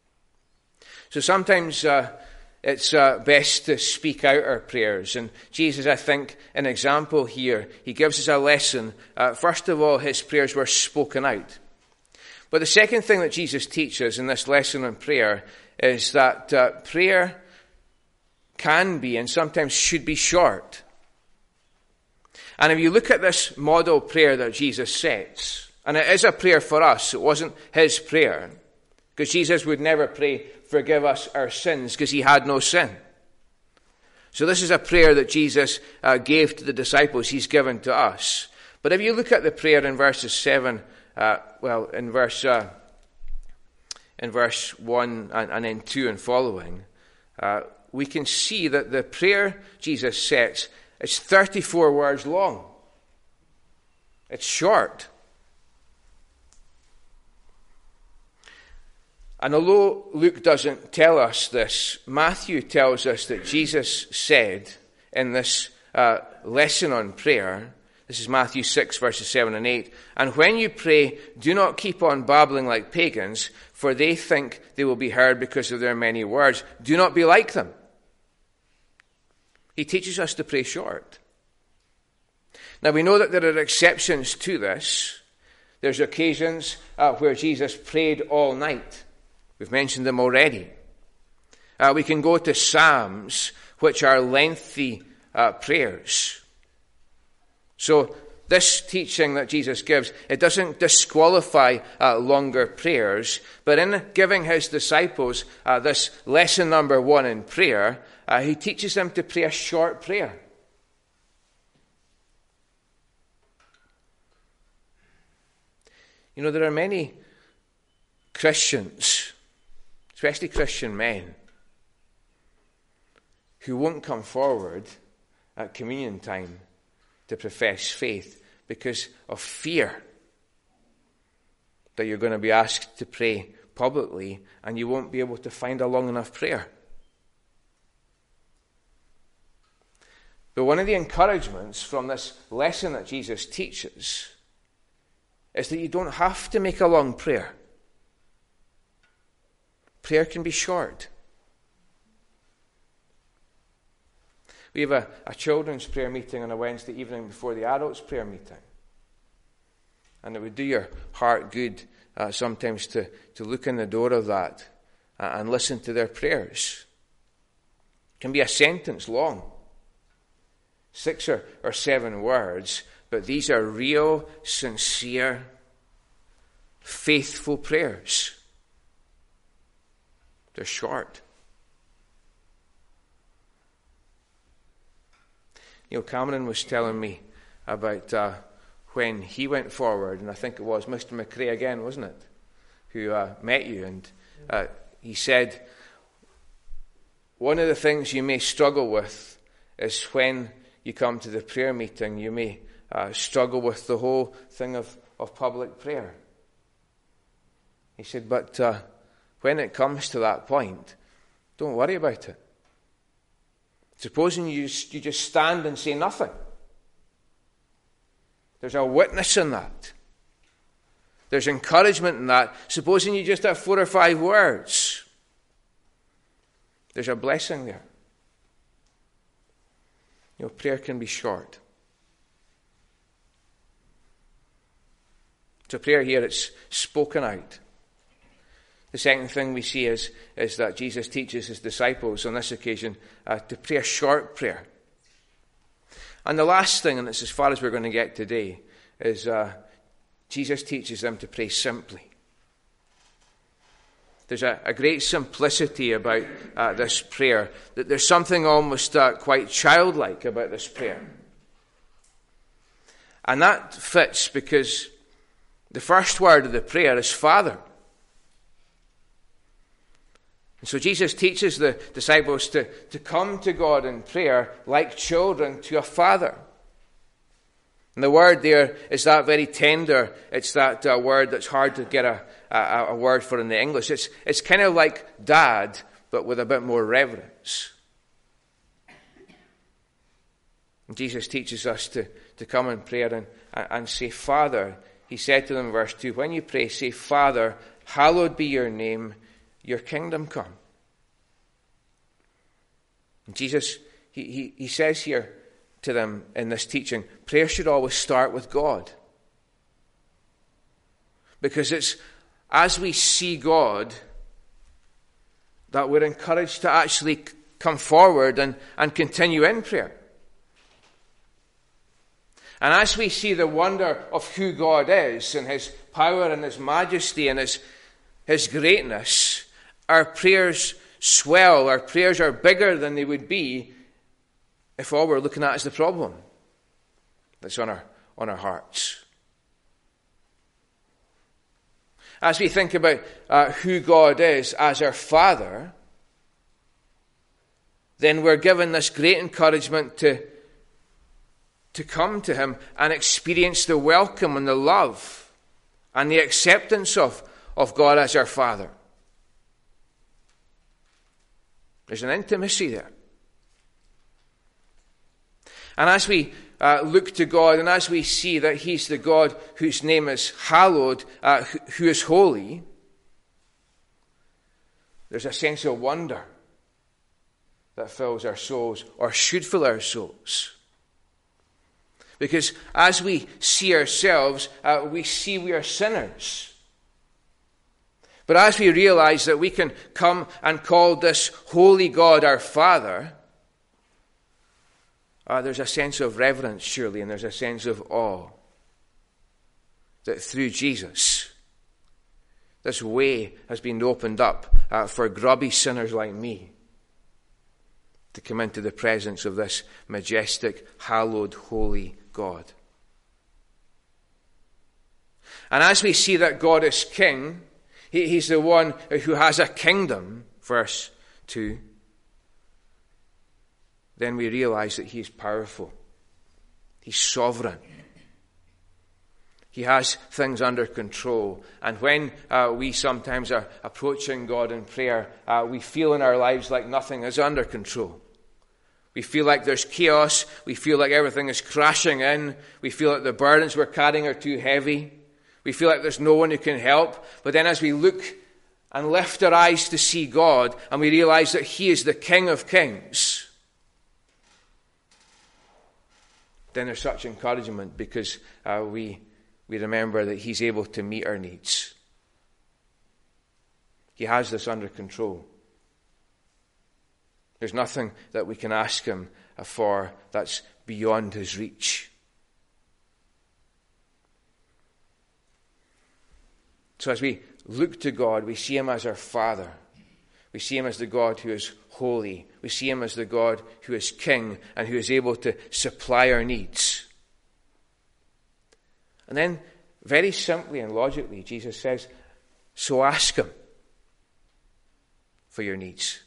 So sometimes uh, it's uh, best to speak out our prayers. And Jesus, I think, an example here, he gives us a lesson. Uh, first of all, his prayers were spoken out. But the second thing that Jesus teaches in this lesson on prayer is that uh, prayer can be and sometimes should be short. And if you look at this model prayer that Jesus sets, and it is a prayer for us, it wasn't his prayer, because Jesus would never pray, forgive us our sins, because he had no sin. So this is a prayer that Jesus uh, gave to the disciples, he's given to us. But if you look at the prayer in verses seven, uh, well, in verse uh, in verse one and, and then two and following, uh, we can see that the prayer Jesus sets, it's thirty-four words long. It's short. And although Luke doesn't tell us this, Matthew tells us that Jesus said in this uh, lesson on prayer, this is Matthew six, verses seven and eight, and when you pray, do not keep on babbling like pagans, for they think they will be heard because of their many words. Do not be like them. He teaches us to pray short. Now we know that there are exceptions to this. There's occasions uh, where Jesus prayed all night. We've mentioned them already. Uh, we can go to Psalms, which are lengthy uh, prayers. So this teaching that Jesus gives, it doesn't disqualify uh, longer prayers, but in giving his disciples uh, this lesson number one in prayer, uh, he teaches them to pray a short prayer. You know, there are many Christians, especially Christian men, who won't come forward at communion time to profess faith because of fear that you're going to be asked to pray publicly and you won't be able to find a long enough prayer. But one of the encouragements from this lesson that Jesus teaches is that you don't have to make a long prayer. Prayer can be short. We have a, a children's prayer meeting on a Wednesday evening before the adults' prayer meeting. And it would do your heart good uh, sometimes to, to look in the door of that uh, and listen to their prayers. It can be a sentence long, six or, or seven words, but these are real, sincere, faithful prayers. They're short. Neil Cameron was telling me about uh, when he went forward, and I think it was Mister McRae again, wasn't it, who uh, met you, and uh, he said, one of the things you may struggle with is when you come to the prayer meeting, you may uh, struggle with the whole thing of, of public prayer. He said, but uh, when it comes to that point, don't worry about it. Supposing you just, you just stand and say nothing. There's a witness in that. There's encouragement in that. Supposing you just have four or five words. There's a blessing there. You know, prayer can be short. So prayer here, it's spoken out. The second thing we see is, is that Jesus teaches his disciples on this occasion uh, to pray a short prayer. And the last thing, and it's as far as we're going to get today, is uh, Jesus teaches them to pray simply. There's a, a great simplicity about uh, this prayer, that there's something almost uh, quite childlike about this prayer. And that fits because the first word of the prayer is Father. And so Jesus teaches the disciples to, to come to God in prayer like children to a father. And the word there is that very tender. It's that uh, word that's hard to get a, a, a word for in the English. It's, it's kind of like dad, but with a bit more reverence. And Jesus teaches us to, to come in prayer and, and say, Father. He said to them in verse two, when you pray, say, Father, hallowed be your name, your kingdom come. And Jesus, he, he, he says here to them in this teaching, prayer should always start with God. Because it's as we see God that we're encouraged to actually come forward and, and continue in prayer. And as we see the wonder of who God is and his power and his majesty and his, his greatness, our prayers swell, our prayers are bigger than they would be if all we're looking at is the problem that's on our, on our hearts. As we think about uh, who God is as our Father, then we're given this great encouragement to, to come to him and experience the welcome and the love and the acceptance of, of God as our Father. There's an intimacy there. And as we uh, look to God and as we see that he's the God whose name is hallowed, uh, who, who is holy, there's a sense of wonder that fills our souls, or should fill our souls. Because as we see ourselves, uh, we see we are sinners. But as we realize that we can come and call this holy God our Father, uh, there's a sense of reverence, surely, and there's a sense of awe that through Jesus, this way has been opened up uh, for grubby sinners like me to come into the presence of this majestic, hallowed, holy God. And as we see that God is King, he, He's the one who has a kingdom, verse two, then we realize that He is powerful. He's sovereign. He has things under control. And when uh, we sometimes are approaching God in prayer, uh, we feel in our lives like nothing is under control. We feel like there's chaos. We feel like everything is crashing in. We feel like the burdens we're carrying are too heavy. We feel like there's no one who can help. But then as we look and lift our eyes to see God, and we realize that He is the King of Kings, then there's such encouragement because uh, we, we remember that he's able to meet our needs. He has this under control. There's nothing that we can ask him for that's beyond his reach. So as we look to God, we see him as our Father. We see him as the God who is holy. We see him as the God who is King and who is able to supply our needs. And then, very simply and logically, Jesus says, so ask him for your needs.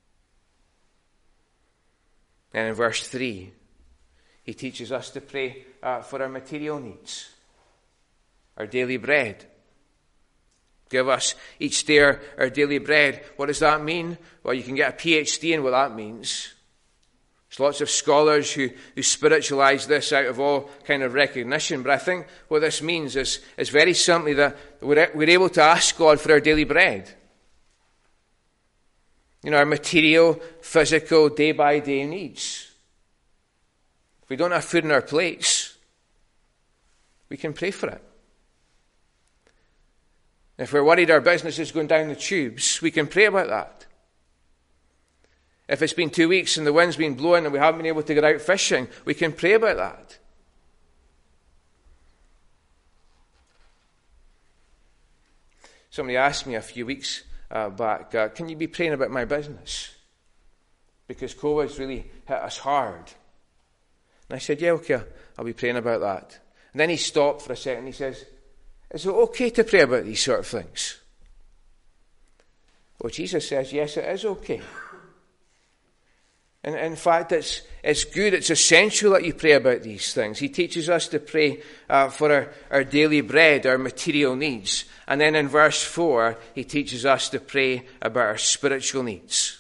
And in verse three, he teaches us to pray uh, for our material needs, our daily bread. Give us each day our, our daily bread. What does that mean? Well, you can get a P H D in what that means. There's lots of scholars who, who spiritualize this out of all kind of recognition. But I think what this means is, is very simply that we're, we're able to ask God for our daily bread. You know, our material, physical, day-by-day needs. If we don't have food in our plates, we can pray for it. If we're worried our business is going down the tubes, we can pray about that. If it's been two weeks and the wind's been blowing and we haven't been able to get out fishing, we can pray about that. Somebody asked me a few weeks uh, back, uh, can you be praying about my business? Because COVID's really hit us hard. And I said, yeah, okay, I'll be praying about that. And then he stopped for a second and he says, is it okay to pray about these sort of things? Well, Jesus says, yes, it is okay. And in fact, it's it's good, it's essential that you pray about these things. He teaches us to pray uh, for our, our daily bread, our material needs. And then in verse four, he teaches us to pray about our spiritual needs.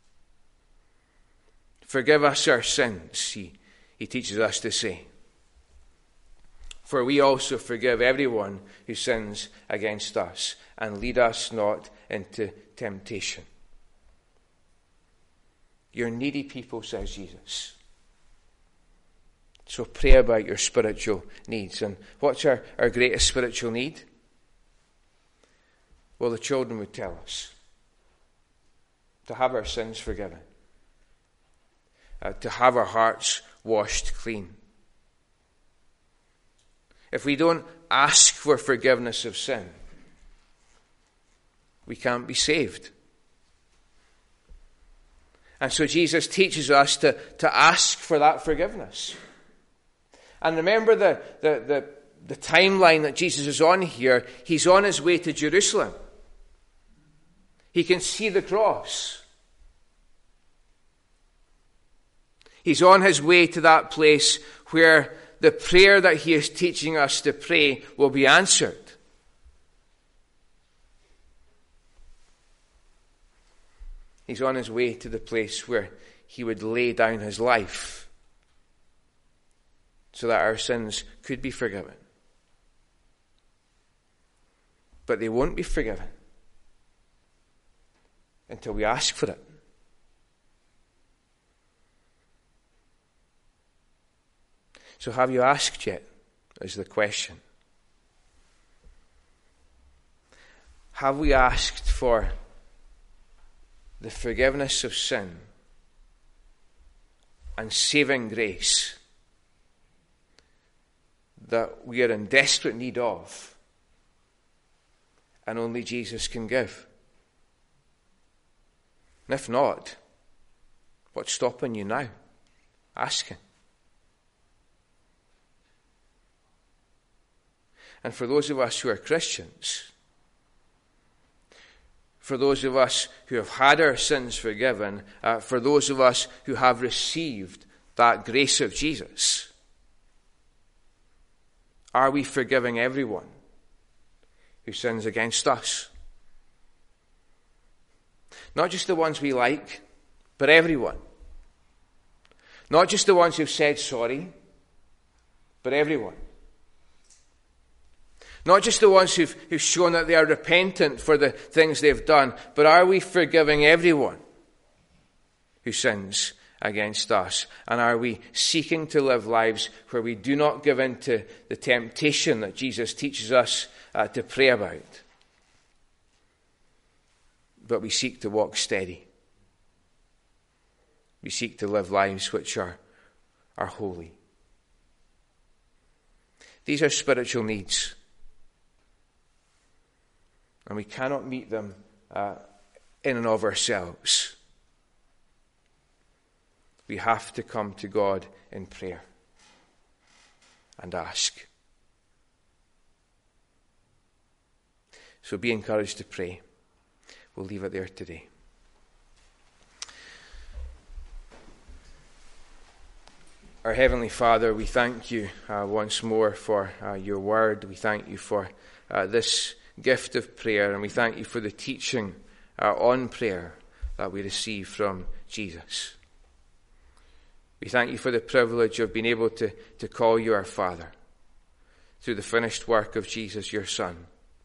Forgive us our sins, he, he teaches us to say. For we also forgive everyone who sins against us, and lead us not into temptation. You're needy people, says Jesus. So pray about your spiritual needs. And what's our, our greatest spiritual need? Well, the children would tell us. To have our sins forgiven. Uh, to have our hearts washed clean. If we don't ask for forgiveness of sin, we can't be saved. And so Jesus teaches us to, to ask for that forgiveness. And remember the, the, the, the timeline that Jesus is on here. He's on his way to Jerusalem. He can see the cross. He's on his way to that place where the prayer that he is teaching us to pray will be answered. He's on his way to the place where he would lay down his life so that our sins could be forgiven. But they won't be forgiven until we ask for it. So have you asked yet, is the question. Have we asked for the forgiveness of sin and saving grace that we are in desperate need of and only Jesus can give? And if not, what's stopping you now asking? And for those of us who are Christians, for those of us who have had our sins forgiven, uh, for those of us who have received that grace of Jesus, are we forgiving everyone who sins against us? Not just the ones we like, but everyone. Not just the ones who've said sorry, but everyone. Not just the ones who've, who've shown that they are repentant for the things they've done, but are we forgiving everyone who sins against us? And are we seeking to live lives where we do not give in to the temptation that Jesus teaches us uh, to pray about, but we seek to walk steady? We seek to live lives which are, are holy. These are spiritual needs, and we cannot meet them uh, in and of ourselves. We have to come to God in prayer and ask. So be encouraged to pray. We'll leave it there today. Our Heavenly Father, we thank you uh, once more for uh, your word. We thank you for uh, this gift of prayer, and we thank you for the teaching uh, on prayer that we receive from Jesus. We thank you for the privilege of being able to, to call you our Father through the finished work of Jesus, your Son.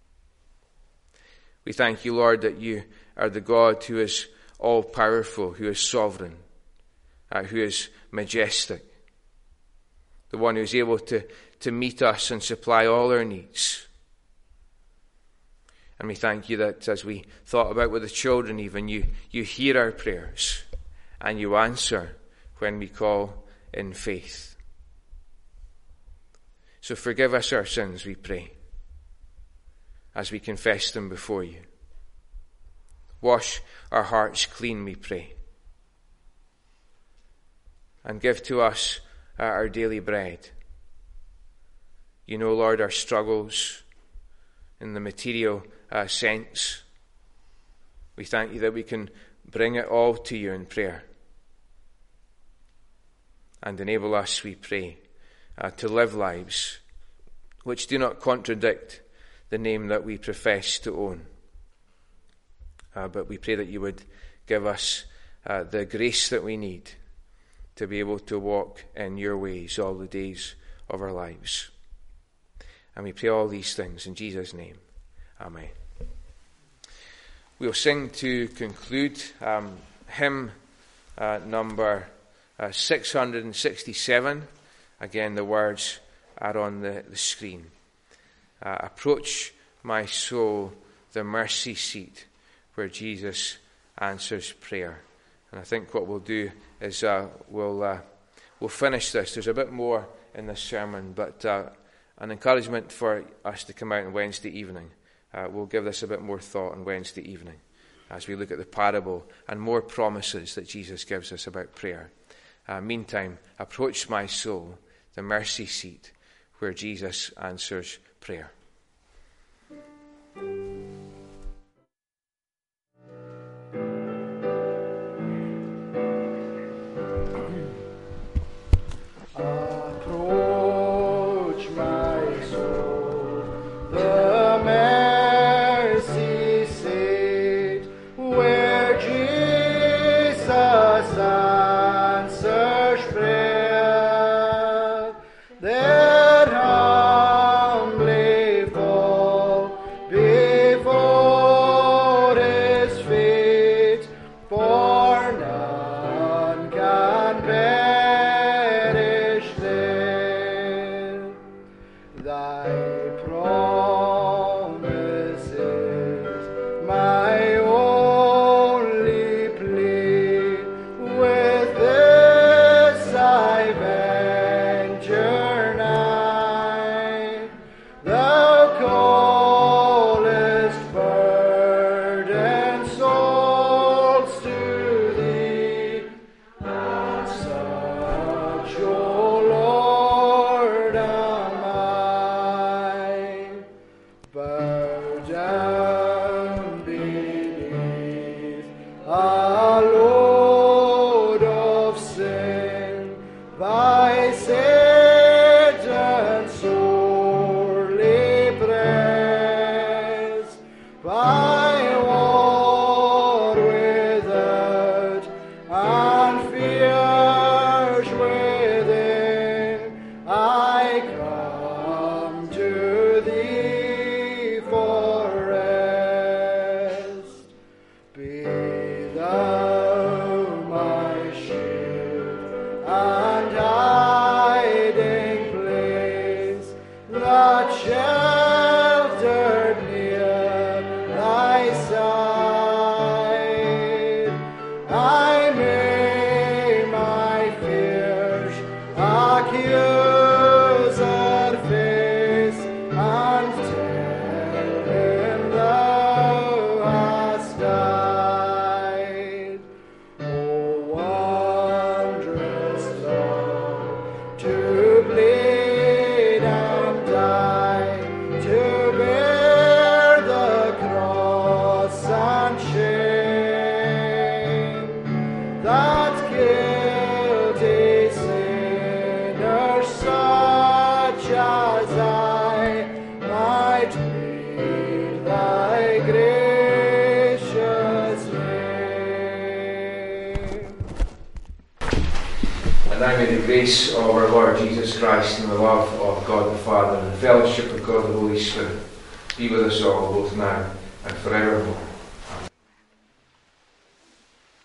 We thank you, Lord, that you are the God who is all-powerful, who is sovereign, uh, who is majestic, the one who is able to, to meet us and supply all our needs. And we thank you that as we thought about with the children even, you, you hear our prayers and you answer when we call in faith. So forgive us our sins, we pray, as we confess them before you. Wash our hearts clean, we pray. And give to us uh, our daily bread. You know, Lord, our struggles in the material uh, sense. We thank you that we can bring it all to you in prayer. And enable us, we pray, uh, to live lives which do not contradict the name that we profess to own. Uh, but we pray that you would give us uh, the grace that we need to be able to walk in your ways all the days of our lives. And we pray all these things in Jesus' name. Amen. We'll sing to conclude um, hymn uh, number uh, six hundred sixty-seven. Again, the words are on the, the screen. Uh, approach my soul, the mercy seat where Jesus answers prayer. And I think what we'll do is uh, we'll uh, we'll finish this. There's a bit more in this sermon, but uh, an encouragement for us to come out on Wednesday evening. Uh, we'll give this a bit more thought on Wednesday evening as we look at the parable and more promises that Jesus gives us about prayer. Uh, meantime, approach my soul, the mercy seat where Jesus answers prayer. Approach my soul, the mercy seat where Jesus answers prayer. There humbly fall before his feet, for none can perish there. Thy promise is my only plea. With this I venture nigh. Thou callest burdened souls to thee, and such, O Lord, am I. Burdened beneath a load of sin, by Satan sorely pressed, by war without and fears within, I come to thee for rest. Be thou my shield now may the grace of our Lord Jesus Christ and the love of God the Father and the fellowship of God the Holy Spirit be with us all, both now and forevermore.